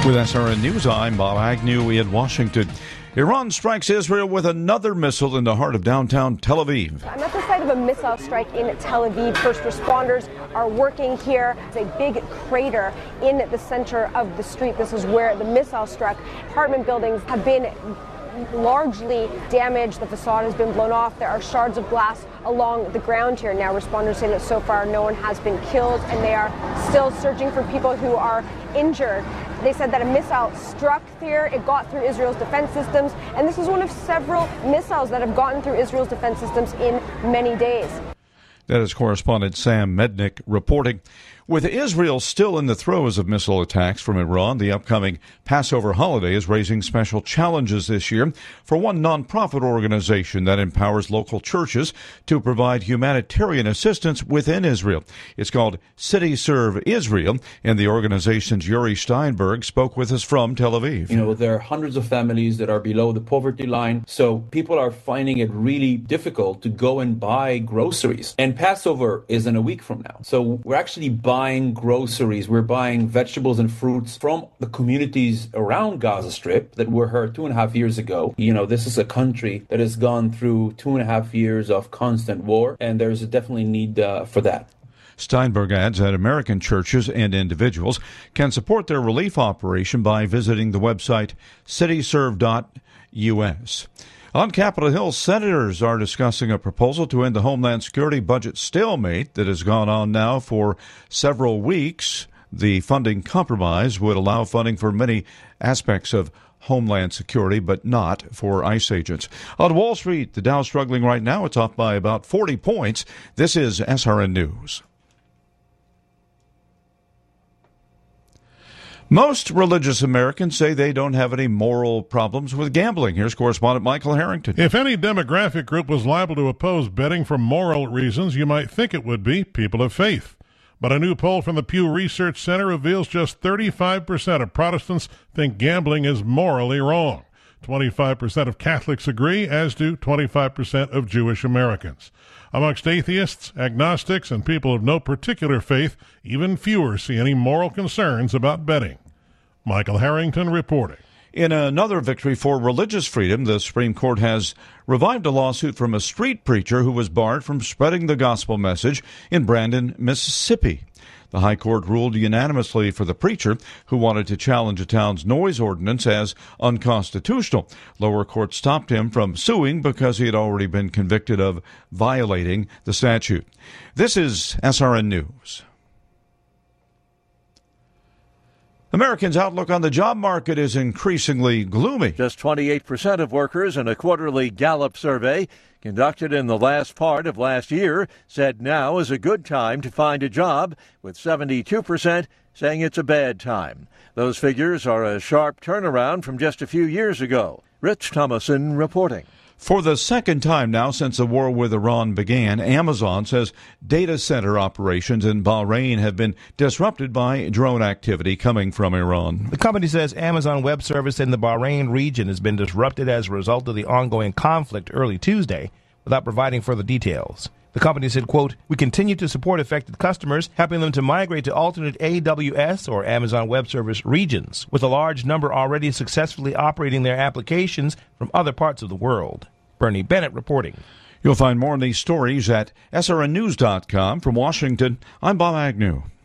With SRN News, I'm Bob Agnew in Washington. Iran strikes Israel with another missile in the heart of downtown Tel Aviv. I'm at the site of a missile strike in Tel Aviv. First responders are working here. It's a big crater in the center of the street. This is where the missile struck. Apartment buildings have been largely damaged. The facade has been blown off. There are shards of glass along the ground here. Now, responders say that so far no one has been killed, and they are still searching for people who are injured. They said that a missile struck here. It got through Israel's defense systems, and this is one of several missiles that have gotten through Israel's defense systems in many days. That is correspondent Sam Mednick reporting. With Israel still in the throes of missile attacks from Iran, the upcoming Passover holiday is raising special challenges this year for one nonprofit organization that empowers local churches to provide humanitarian assistance within Israel. It's called City Serve Israel, and the organization's Yuri Steinberg spoke with us from Tel Aviv. You know, there are hundreds of families that are below the poverty line, so people are finding it really difficult to go and buy groceries. And Passover is in a week from now, so we're actually buying groceries, we're buying vegetables and fruits from the communities around Gaza Strip that were hurt 2.5 years ago. You know, this is a country that has gone through 2.5 years of constant war, and there's definitely need for that. Steinberg adds that American churches and individuals can support their relief operation by visiting the website cityserve.us. On Capitol Hill, senators are discussing a proposal to end the Homeland Security budget stalemate that has gone on now for several weeks. The funding compromise would allow funding for many aspects of Homeland Security, but not for ICE agents. On Wall Street, the Dow struggling right now. It's off by about 40 points. This is SRN News. Most religious Americans say they don't have any moral problems with gambling. Here's correspondent Michael Harrington. If any demographic group was liable to oppose betting for moral reasons, you might think it would be people of faith. But a new poll from the Pew Research Center reveals just 35% of Protestants think gambling is morally wrong. 25% of Catholics agree, as do 25% of Jewish Americans. Amongst atheists, agnostics, and people of no particular faith, even fewer see any moral concerns about betting. Michael Harrington reporting. In another victory for religious freedom, the Supreme Court has revived a lawsuit from a street preacher who was barred from spreading the gospel message in Brandon, Mississippi. The High Court ruled unanimously for the preacher, who wanted to challenge the town's noise ordinance as unconstitutional. Lower court stopped him from suing because he had already been convicted of violating the statute. This is SRN News. Americans' outlook on the job market is increasingly gloomy. Just 28% of workers in a quarterly Gallup survey conducted in the last part of last year said now is a good time to find a job, with 72% saying it's a bad time. Those figures are a sharp turnaround from just a few years ago. Rich Thomason reporting. For the second time now since the war with Iran began, Amazon says data center operations in Bahrain have been disrupted by drone activity coming from Iran. The company says Amazon Web Service in the Bahrain region has been disrupted as a result of the ongoing conflict early Tuesday, without providing further details. The company said, quote, "We continue to support affected customers, helping them to migrate to alternate AWS or Amazon Web Service regions, with a large number already successfully operating their applications from other parts of the world." Bernie Bennett reporting. You'll find more on these stories at srnnews.com. From Washington, I'm Bob Agnew.